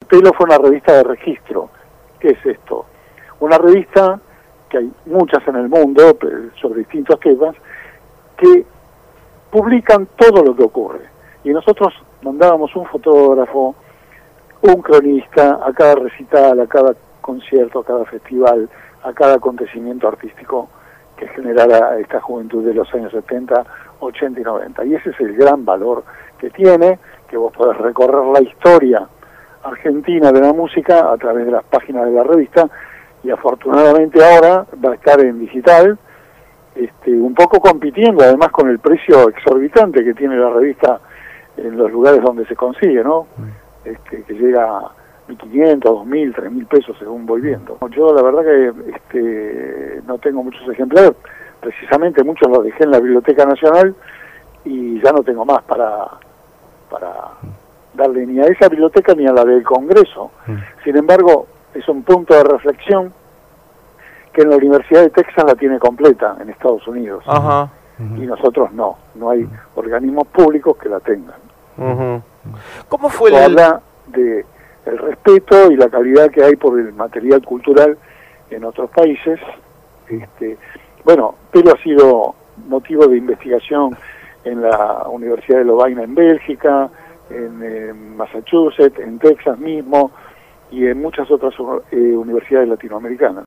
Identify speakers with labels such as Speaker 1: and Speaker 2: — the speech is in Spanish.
Speaker 1: Pelo fue una revista de registro. ¿Qué es esto? Una revista, que hay muchas en el mundo, sobre distintos temas, que publican todo lo que ocurre. Y nosotros mandábamos un fotógrafo, un cronista, a cada recital, a cada concierto, a cada festival, a cada acontecimiento artístico que generara esta juventud de los años 70, 80 y 90. Y ese es el gran valor que tiene, que vos podés recorrer la historia argentina de la música a través de las páginas de la revista, y afortunadamente ahora va a estar en digital, un poco compitiendo además con el precio exorbitante que tiene la revista en los lugares donde se consigue, ¿no? Que llega a 1.500, 2.000, 3.000 pesos según voy viendo. Yo la verdad que no tengo muchos ejemplares, precisamente muchos los dejé en la Biblioteca Nacional y ya no tengo más para darle ni a esa biblioteca ni a la del Congreso. Sin embargo, es un punto de reflexión que en la Universidad de Texas la tiene completa en Estados Unidos.
Speaker 2: Ajá.
Speaker 1: Y nosotros no hay organismos públicos que la tengan.
Speaker 2: ¿Cómo fue
Speaker 1: habla de el respeto y la calidad que hay por el material cultural en otros países? Bueno, Pelo ha sido motivo de investigación en la Universidad de Lovaina en Bélgica, en Massachusetts, en Texas mismo y en muchas otras universidades latinoamericanas.